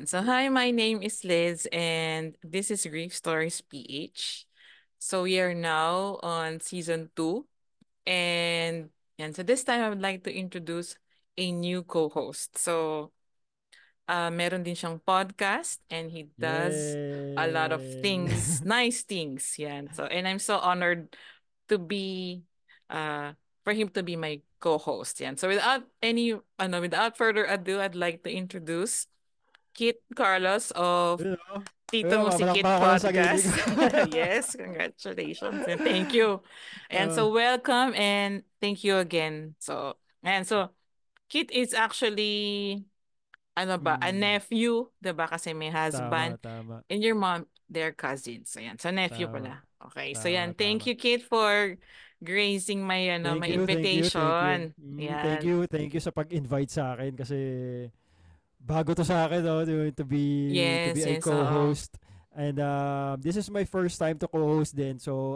So hi, my name is Liz, and this is Grief Stories PH. So we are now on season 2, and so this time I would like to introduce a new co-host. So meron din siyang podcast, and he does a lot of Yay! things, nice things. Yan. So and I'm so honored to be uh for him to be my co-host. Yan. So without further ado, I'd like to introduce Kit Carlos of Yun, oh. Tito Ayun, Musikit papalakpakan ko ng sarili ko. Podcast. Yes, congratulations and thank you. And Ah, so welcome and thank you again. So Kit is actually a mm, nephew, 'di ba? Kasi may tama, husband tama. and your mom, they're cousins. So yan, so nephew Tama. pala. Okay. So Tama, yan, thank tama. you Kit for gracing my Thank you, thank you, thank you. invitation. Thank Yan. you, thank you sa pag-invite sa akin kasi bago to sa akin, no, to be Yes, a yes, oo. co-host. And this is my first time to co-host din. So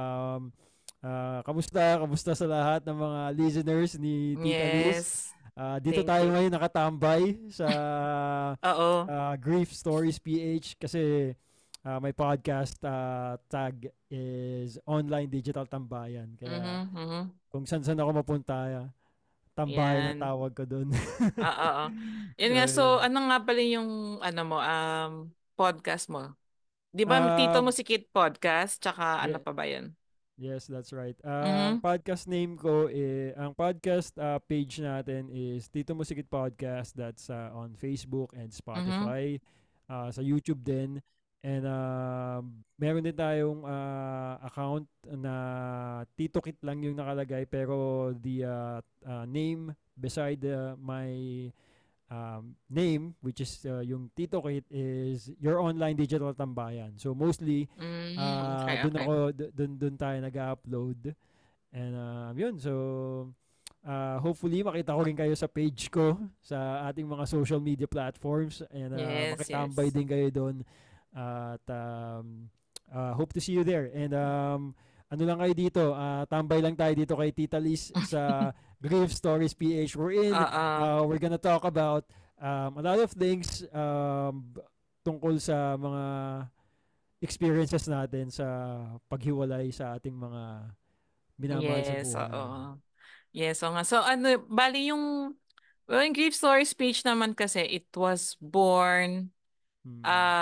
kamusta sa lahat ng mga listeners ni Tita Liz? Yes. Dito Thank tayo you. ngayon nakatambay sa Oo. Grief Stories PH kasi my podcast tag is Online Digital Tambayan. Kaya Mhm, mhm. kung saan ako mapunta, tambayan ang Yan. tawag ko doon. Oo. Yun So, nga, so yun. ano nga pala yung podcast mo? 'Di ba Tito Mo Um, si Kid Podcast, tsaka ano yeah, pa ba yun? yes, that's right. Ang Mhm. podcast name ko, ang podcast page natin is Tito Musikit Podcast. That's on Facebook and Mhm. Spotify. Sa YouTube din. And meron din tayong account na Tito Kit lang yung nakalagay pero the name beside my name, which is yung Tito Kit, is Your Online Digital Tambayan. So mostly, Okay, dun okay. ako, dun tayo nag-upload. And yun, so hopefully makita ko rin kayo sa page ko sa ating mga social media platforms and Yes, makitambay yes. din kayo doon at hope to see you there. And ano lang kayo dito, tambay lang tayo dito kay Tita Liz sa Grief Stories PH. Oo. We're gonna talk about a lot of things tungkol sa mga experiences natin sa paghiwalay sa ating mga minamahal sa Yes, buhay. oo. Yes, so nga. So bali yung Grief Stories page naman kasi it was born Mm.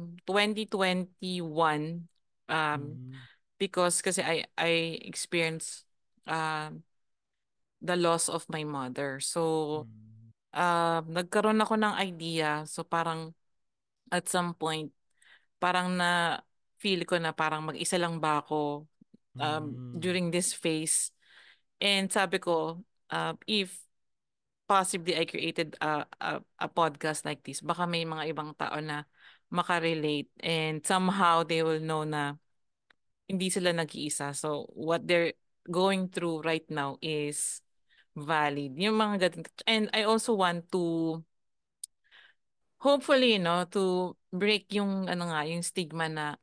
2021 um Mm. because kasi I experienced um the loss of my mother. So Mm. nagkaroon ako ng idea. So parang at some point parang na feel ko na parang mag-isa lang ba ako Mm. during this phase. And sabi ko, if possibly I created a podcast like this, baka may mga ibang tao na makarelate and somehow they will know na hindi sila nag-iisa. So what they're going through right now is valid. Yung mga ganun. And I also want to hopefully, to break yung ano nga, yung stigma na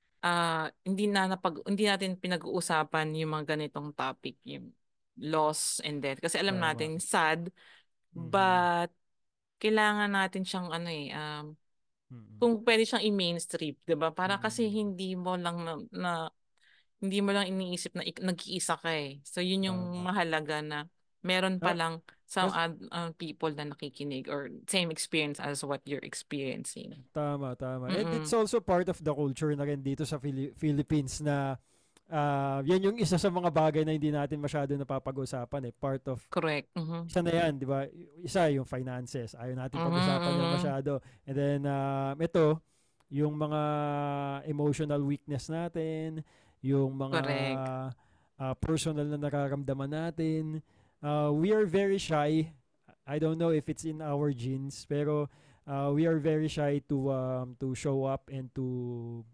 hindi natin pinag-uusapan yung mga ganitong topic, yung loss and death. Kasi alam Tama. natin sad, Mhm. but kailangan natin siyang Mm. kung pwede siyang i-mainstream, 'di ba? Para kasi Mm. hindi mo lang iniisip na nag-iisa ka eh. So yun yung Tama. mahalaga na meron Ah, palang some kas people na nakikinig or same experience as what you're experiencing. tama, tama. And it's Mm-mm. also part of the culture na rin dito sa Philippines na yan yung isa sa mga bagay na hindi natin masyado napapag-usapan eh. Part of Correct. Mhm. isa na yan, di ba? Isa yung finances. Ayaw natin Mhm. pag-usapan yan Mhm. masyado. And then, ito, yung mga emotional weakness natin, yung mga Correct. personal na nararamdaman natin. We are very shy. I don't know if it's in our genes, pero we are very shy to show up and to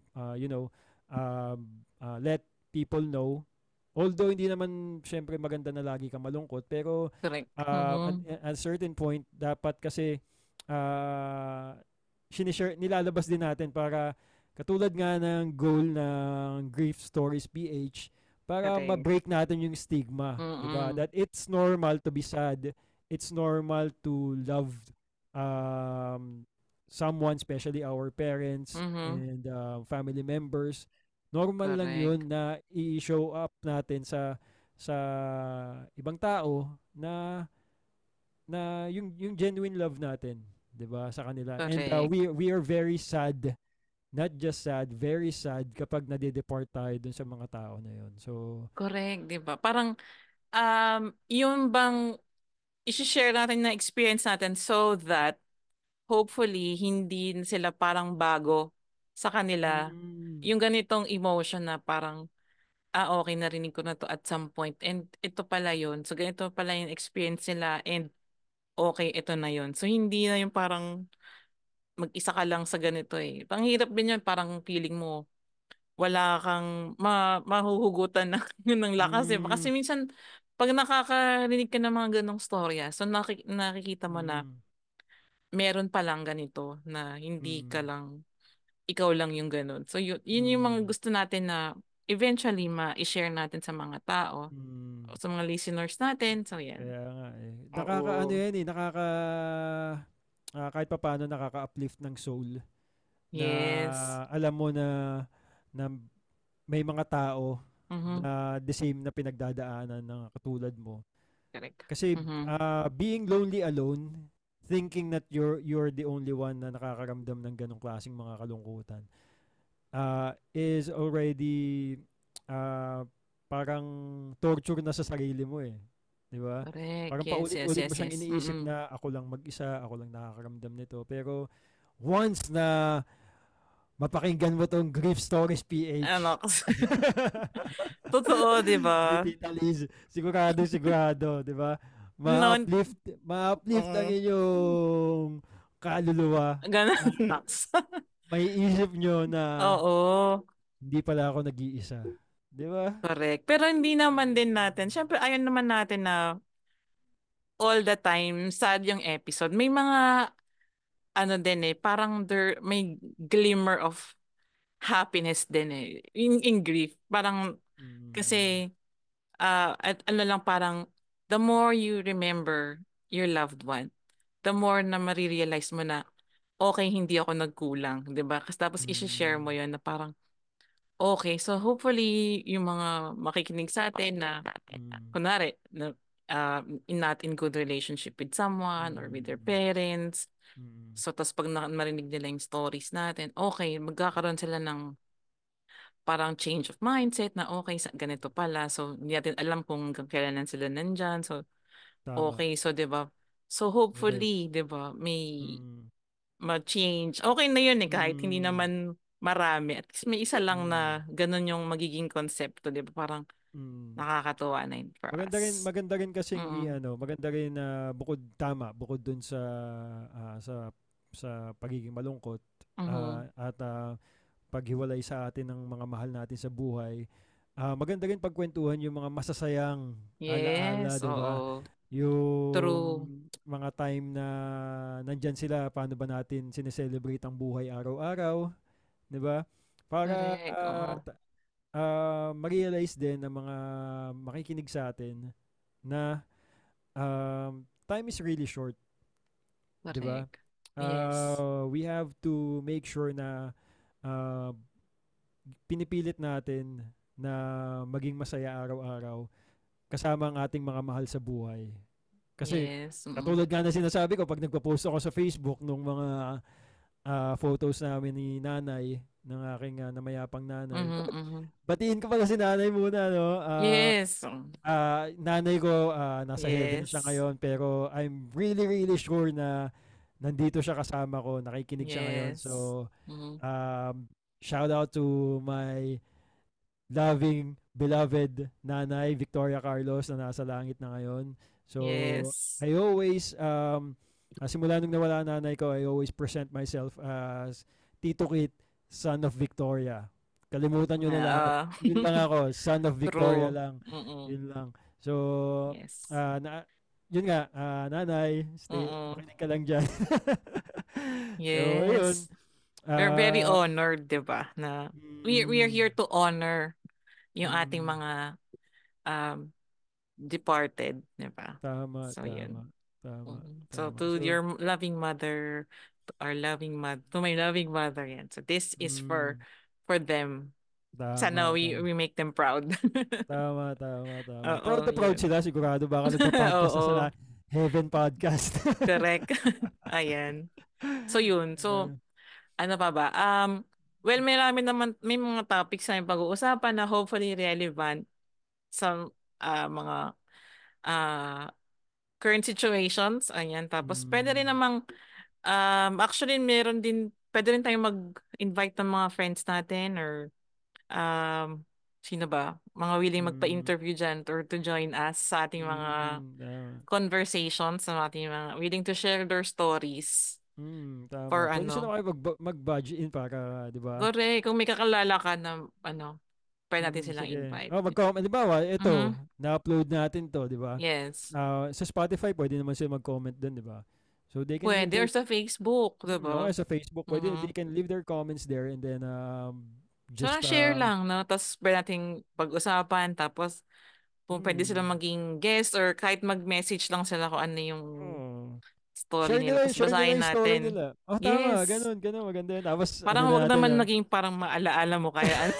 let people know. Although hindi naman syempre maganda na lagi kang malungkot, pero Correct. at Mhm. at a certain point dapat kasi uh, nilalabas din natin para katulad nga ng goal ng Grief Stories PH para Correct. ma-break natin yung stigma, 'di ba? Mm. That it's normal to be sad, it's normal to love um someone, especially our parents Mhm. and family members, normal lang Correct. yun na i-show up natin sa ibang tao na yung genuine love natin, 'di ba, sa kanila. And Correct. we are very sad, not just sad, very sad kapag nade-depart tayo dun sa mga tao na yun. So, Correct, 'di ba? Parang yung bang i-share natin na experience natin so that hopefully hindi na sila parang bago sa kanila mm, yung ganitong emotion na parang okay, narinig ko na to at some point and ito pala yun. So ganito pala yung experience nila and okay, ito na yun. So hindi na yung parang mag-isa ka lang sa ganito eh. Panghirap din yun, parang feeling mo wala kang mahuhugutan ng, ng lakas eh. Kasi mm, minsan, pag nakakarinig ka ng mga ganong storya, so nakikita mo na mm, meron palang ganito na hindi ka mm, lang, ikaw lang yung ganon. So yun yung mga mm, gusto natin na eventually ma-share natin sa mga tao, mm. sa mga listeners natin. So yan. Kaya nga eh. Nakakaano Oo. yan eh, kahit papaano nakaka-uplift ng soul na Yes. alam mo na may mga tao Mhm. na the same na pinagdadaanan ng katulad mo. Correct. Kasi Mhm. being lonely alone, thinking that you're the only one na nakakaramdam ng ganong klaseng mga kalungkutan, is already uh, parang torture na sa sarili mo eh. 'Di ba? Correct. Parang Yes, yes, paulit-ulit mo yes, siyang yes. iniisip Mm-mm. na ako lang mag-isa, ako lang nakakaramdam nito. Pero once na mapakinggan mo tong Grief Stories PH, Ano, totoo, di ni ba? Tita Liz, sigurado, sigurado, 'di ba? No, Ma-uplift ang inyong kaluluwa. ganun, At Nax. may isip nyo na Oo, hindi pala ako nag-iisa. 'Di ba? correct. Pero hindi naman din natin, syempre ayaw naman natin na all the time sad yung episode. May mga, ano din eh, parang may glimmer of happiness din eh, in grief. Parang, Mm, kasi, at ano lang, parang, the more you remember your loved one, the more na marirealize mo na, okay, hindi ako nagkulang, 'di ba? Kasi tapos i-share mo mm, 'yon na parang okay, so hopefully yung mga makikinig sa atin na mm, kunwari na not in good relationship with someone or with their mm, parents. mm, So tapos pag marinig nila yung stories natin, okay, magkakaroon sila ng parang change of mindset na okay, ganito pala. So hindi natin alam kung hanggang kailan sila nandyan. So tama. okay, so 'di ba? So Correct. hopefully, 'di ba, may Mm, ma-change. Okay na yun eh, kahit hindi mm, naman marami. At least may isa lang mm, na ganun yung magiging konsepto, di ba? Parang mm. nakakatuwa na yun for us. Maganda rin kasing Mm. maganda rin na bukod dun sa pagiging malungkot Mhm. at paghiwalay sa atin ng mga mahal natin sa buhay. Maganda rin pagkwentuhan yung mga masasayang alaala, Yes, 'di ba? oo. Yung True. mga time na nandyan sila, paano ba natin sineselebrate ang buhay araw-araw, 'di ba? Para Correct, oo. ma-realize din ng mga makikinig sa atin na time is really short, 'di ba? Correct. Yes. We have to make sure na uh, pinipilit natin na maging masaya araw-araw kasama ang ating mga mahal sa buhay. Kasi Yes. Mm. katulad nga na sinasabi ko pag nagpo-post ako sa Facebook nung mga photos namin ni nanay, ng aking namayapang nanay. Mhm, mhm. Batiin ko pala si nanay muna, no? Yes. Nanay ko, nasa heaven na siya Yes. ngayon, pero I'm really, really sure na nandito siya kasama ko, nakikinig siya ngayon. Yes. So, Mhm. um, shout out to my loving, beloved nanay, Victoria Carlos, na nasa langit na ngayon. So, Yes. I always, simula nung nawala ang nanay ko, I always present myself as Tito Kit, son of Victoria. Kalimutan nyo na lahat. Ah, Yun lang ako, son of Victoria true. lang. Mm-mm. Yun lang. So, Yes. yun nga, nanay, Mm-mm. makinig ka lang dyan. So, ayun. Yes. We're very Ah, honored, 'di ba? Na we're mm, here to honor yung ating mm, mga um departed, 'di ba? tama, So, tama. yun. Tama, So tama. to So, your loving mother, to our loving mother, to my loving mother yan. So this is mm, for them. Sana tama, tama. we make them proud. Tama, tama, tama. Proud Oo, na proud yun. sila sigurado. Baka nagpa-podcast na sila. Oo, Heaven Podcast. correct. Ayan. So yun. So Uh, ano pa ba? Well, may mga topics na yung pag-uusapan na hopefully relevant sa mga ah, current situations. Ayan. Tapos pwede rin mm, namang actually pwede rin tayong mag-invite ng mga friends natin or sino ba? Mga willing mm, magpa-interview dyan or to join us sa ating mga tama. conversations, sa ating mga willing to share their stories Tama. for Pwede sila ano. mag-budget in para, di ba? Correct. Kung may kakalala ka na pwede natin silang Sige. invite. Oh, mag-comment. Halimbawa, ito, Mhm. na-upload natin to, di ba? Yes. Sa Spotify, pwede naman sila mag-comment dun, di ba? So they can leave Pwede. Or their sa Facebook, okay, diba? sa Facebook, pwede they Mhm. can leave their comments there and then So, just share lang, no? Tapos, pwede nating pag-usapan. Tapos, kung pwede silang mm, maging guest or kahit mag-message lang sila kung ano yung oh, story nila. Tapos, share nila basahin yung story natin. nila. Oh, tama, Yes. ganun, ganun, maganda yun. Tapos ano Parang wag natin naman naging parang maalaala mo kaya.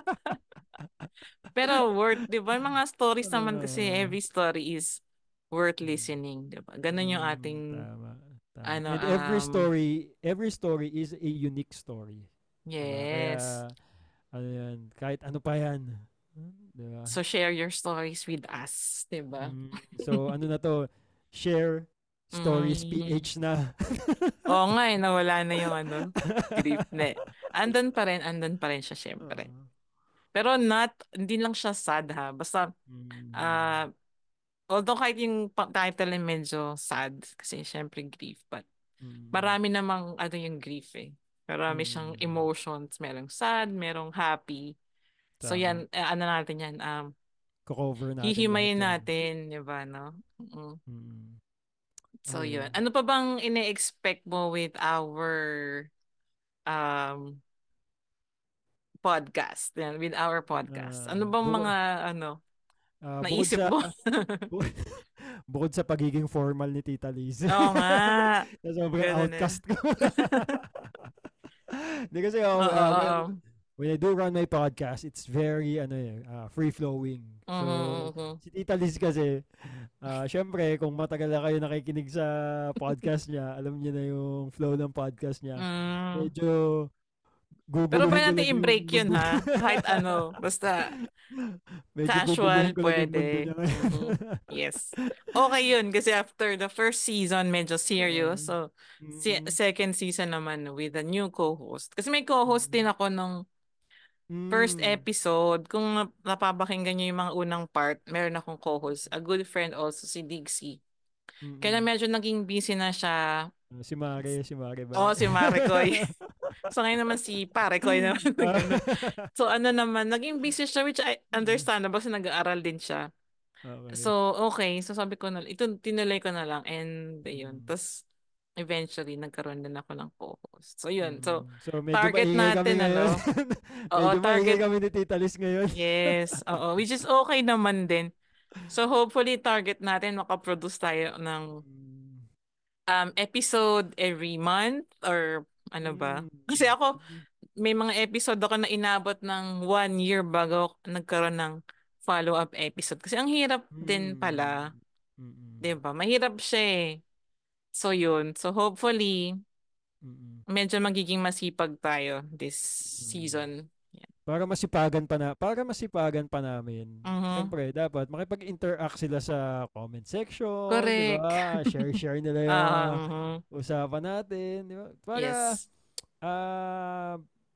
Pero worth, di ba? Mga stories naman kasi uh, every story is worth listening, di ba? Ganun yung ating, tama, tama. ano, And every story is a unique story. Diba? Kaya, yes. ano yan, kahit ano pa yan. Diba? So share your stories with us, di ba? So, ano na to, share stories Mm. PH na. Oo nga eh, nawala na yung grief na eh. Andun pa rin siya syempre. Oo. Pero hindi lang siya sad ha. Basta, Mm, ah, although kahit yung title ay medyo sad, kasi syempre grief, but mm, marami namang yung grief eh. Marami siyang mm, emotions. Merong sad, merong happy. So tama. yan, ano natin yan, Ko-cover natin lahat hihimayin yan. natin, di ba, no? Mm. So yun. Ayun. Ano pa bang ine-expect mo with our um podcast? Yan, with our podcast. Ano bang Bukod, mga bukod naisip sa mo? bu- bukod sa pagiging formal ni Tita Liz. Oo nga. Na sobrang Ganun eh. outcast ko. Hindi kasi Oo, oo. when I do run my podcast, it's very free flowing. So Mhm, si Tita Liz kasi syempre kung matagal na kayo nakikinig sa podcast niya, alam niya na yung flow ng podcast niya. mm. Medyo Pero guguluhin pwede ko lang natin yung i-break yun mundo. ha. Kahit basta Medyo guguluhin casual, ko lang yung mundo pwede. niya. Yes. Okay yun kasi after the first season, medyo serious. Um, So, mm, second season naman with a new co-host. Kasi may co-host din mm, ako nung first mm, episode. Kung napapakinggan niyo yung mga unang part, meron akong co-host. A good friend also, si Diggsy. Kaya mm. medyo naging busy na siya. Si Mare ba? Oo, si Maricoy. So ngayon naman si Parekoy naman. Ah, Ganun. So ano naman, naging busy siya which I mm, understandable kasi nag-aaral din siya. okay. So okay, so sabi ko na, ito tinuloy ko na lang and yun. Mm, Tapos eventually nagkaroon din ako ng co-host. So yun. So So medyo target maingay kami natin ngayon. Oo, Medyo maingay target. kami ni Tita Liz ngayon. Yes, oo, which is okay naman din. So hopefully target natin makaproduce tayo ng Mm, episode every month or ano ba? mm, Kasi ako mm, may mga episode ako na inabot ng 1 year bago ako nagkaroon ng follow-up episode. Kasi ang hirap din pala, mm, 'di mm, ba? Mahirap siya eh. So yun. So hopefully mm, medyo magiging masipag tayo this mm. season. Yan. Para masipagan pa namin. Mhm. Siyempre, dapat makipag-interact sila sa comment section, di Correct. ba? Share nila yung mga Mhm. usapan natin, di ba? Para Yes. ah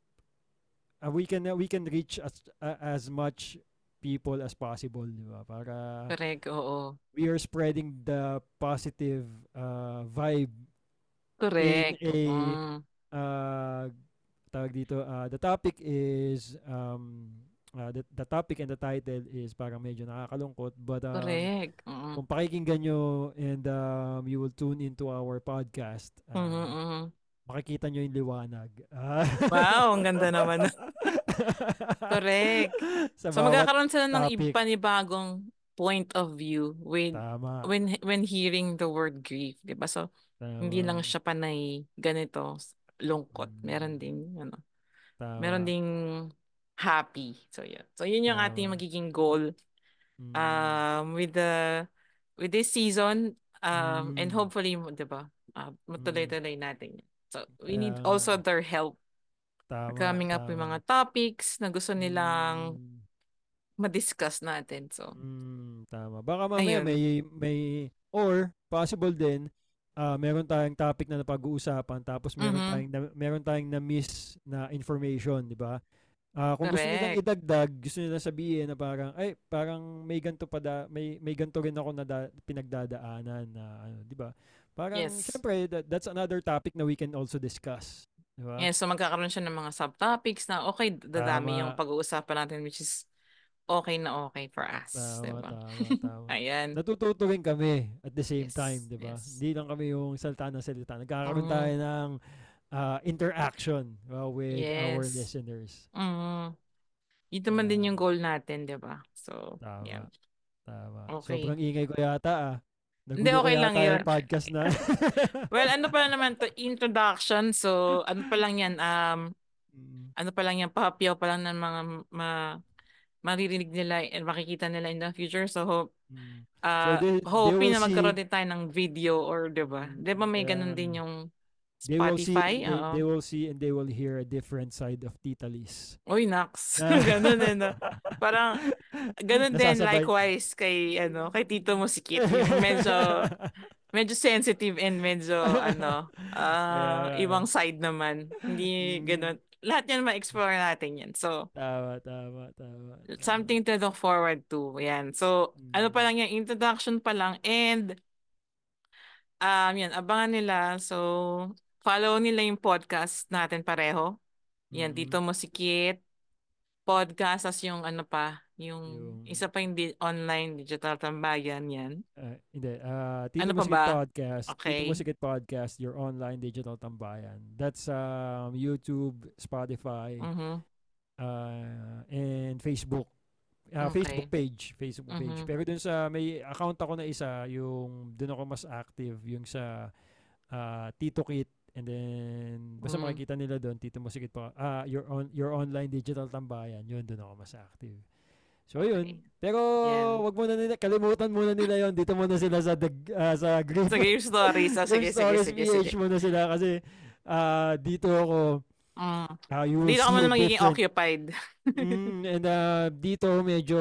we can reach as much people as possible, di ba? Para Correct. Oo. we are spreading the positive vibe in Correct. a Mm. uh, tawag dito, the topic is the topic and the title is parang medyo nakakalungkot but Correct. Mm. kung pakikinggan nyo and you will tune into our podcast, Mhm, mhm. makikita nyo yung liwanag. Ah. Wow, ang ganda naman. Correct. Sa So bawat magkakaroon sila ng topic. panibagong point of view with Tama. when hearing the word grief, 'di ba? So hindi lang Tama. siya panay ganito lungkot. Meron Mm, ding meron tama. ding happy. So yun. So yun yung ating Tama. magiging goal Mm, with this season and mm, hopefully 'di ba? mm. Matuloy-tuloy natin yan. So we Kaya need nga. also their help Tama, coming up with tama. mga topics na gusto nilang Mm, ma-discuss natin. So tama. Baka mamaya ayun. or possible din, meron tayong topic na napag-uusapan tapos Mhm. meron tayong na-miss na information, di ba? Kung gusto nilang Correct. idagdag, gusto nilang sabihin na parang ay parang may ganto rin ako na pinagdadaanan na ano, 'di ba? Parang Yes. syempre that's another topic na we can also discuss, 'di ba? Yes, so magkakaroon siya ng mga subtopics na okay, dadami yung Tama, pag-uusapan natin which is okay for us, 'di tama, ba? tama, tama. Ayan. Natututo rin kami at the same time, Yes, 'di ba? yes. Hindi lang kami yung salita ng salita. Nagkakaroon tayo Mm, ng interaction with our yes. listeners. Mm. Yun naman din Kaya yung goal natin, 'di ba? So, tama. yan. Tama. Okay. Sobrang ingay ko yata. Hindi, Nagulo ko okay lang yata yung yun. podcast na. Well, ano pa lang naman to, introduction. So, ano pa lang yan, Mm, ano pa lang yan, pahapyaw pa lang ng mga maririnig nila and makikita nila in the future. So, mm. So they hoping will na magkaroon see din tayo ng video or 'di ba? 'Di ba may ganun din yung Spotify? Oo. they will see and they will hear a different side of Tita Liz. Uy, Nax. Na Ganun din, no? Parang, ganun din nasasabay. likewise kay Tito Musikit. Yung medyo sensitive and medyo, Kaya nga eh. ibang side naman. Hindi Mm, ganun. Lahat yan ma-explore natin yan. So, tama, tama, tama, tama. something to look forward to. Yan. So, ano pa Mm, lang yan, introduction pa lang. And, yan, abangan nila. So, follow nila yung podcast natin pareho. Yan, mm, Tito Musikit podcast as yung yung yung isa pa yung online digital tambayan yan. hindi, Ano Tito pa ba? Musikit Podcast, Tito Okay. Musikit Podcast, your online digital tambayan. That's YouTube, Spotify, Mhm. and Facebook. Facebook Okay. page, Facebook page. Mhm. Pero dun sa may account ako na isa, yung dun ako mas active, yung sa Tito Kit, and then basta Mhm. makikita nila doon Tito Musikit pa your online digital tambayan. Yun dun ako mas active. So yun. Okay. Pero Yan. wag muna nila kalimutan muna nila yon. Dito muna sila sa Grief Sa game stories. Grief Sige, sige, Stories sige, sige. PH muna sila kasi dito ako Mm. you will Dito ka see a muna magiging different occupied. and dito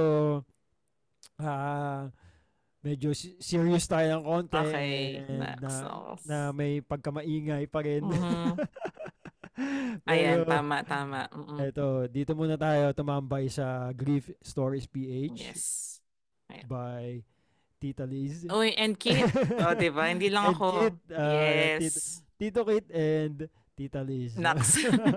ah serious tayo ng konti Okay. and Next. na may pagkamaingay pa rin. Mhm. Ayan, Pero tama, tama. Mhm. eto, dito muna tayo tumambay sa Grief Stories PH Yes. Ayan. by Tita Liz Uy, and Kit. O, diba? Hindi lang and Kit, ako. Yes. Tito Kit and Tita Liz. Next.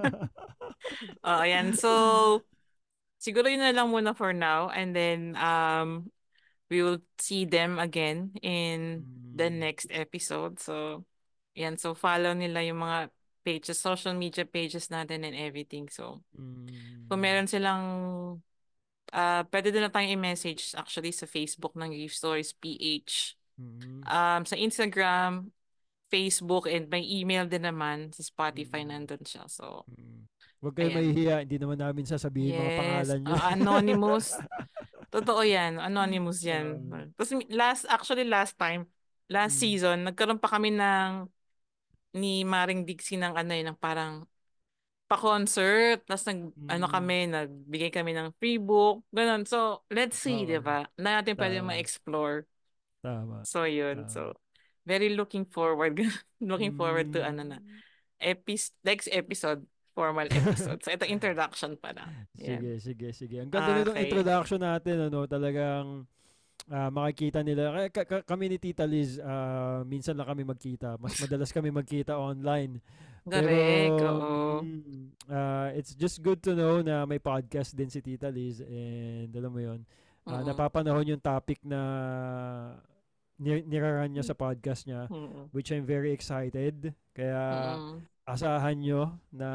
Ayan. So, siguro yun na lang muna for now. And then, we will see them again in the Mm, next episode. So, yan. So, follow nila yung mga pages, social media pages natin and everything. So, kung mm, meron silang, pwede din na tayong i-message actually sa Facebook ng Grief Stories PH. mm, Sa Instagram, Facebook, and may email din naman sa Spotify mm, nandun siya. So, mm. Huwag kayo ayan. mahihiya, hindi naman namin sasabihin mga Yes. pangalan nyo. Anonymous. Totoo yan. Anonymous yan. Uh, Tapos last time, last mm, season, nagkaroon pa kami ni Maring Dixie ng ng parang pa-concert. Tapos mm, nagbigay kami ng free book. Ganon. So, let's see, di oo, ba? Na natin pwede tama, ma-explore. tama, So, yun. tama. So, very looking forward. Looking forward to Mm, next episode, formal episode. So, ito introduction pa lang. Yan. sige, sige, sige. Ang ganda nitong Okay. introduction natin, ano, talagang makikita nila. Kami ni Tita Liz, minsan lang kami magkita. Mas madalas kami magkita online. Pero Correct. Oo. it's just good to know na may podcast din si Tita Liz and alam mo yon Mm-mm. napapanahon yung topic na niraran niya sa podcast niya Mm-mm. which I'm very excited. Kaya Mm-mm. asahan nyo na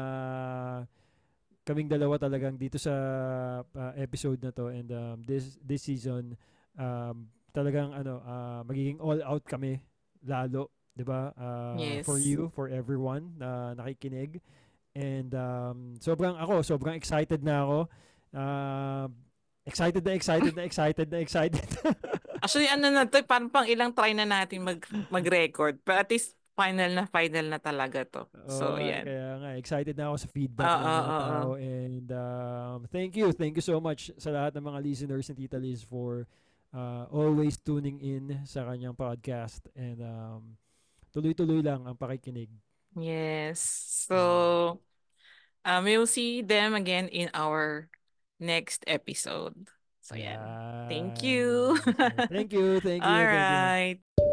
kaming dalawa talagang dito sa episode na to and this season talagang magiging all out kami lalo, 'di ba? For Yes. you, for everyone na nakikinig. And sobrang excited na ako. Uh, excited. Actually, ano na to, parang pang ilang try na natin mag-record. Pero at least final na talaga to. Oo So, nga, yan. kaya nga excited na ako sa feedback ng Oo, mga oo. tao, and thank you so much sa lahat ng mga listeners ni Tita Liz for always tuning in sa kanyang podcast, and tuloy-tuloy lang ang pakikinig. Yes. Mm. So, we'll see them again in our next episode. So, yan. Thank Yan. you. So, thank you, thank All you, thank you. right.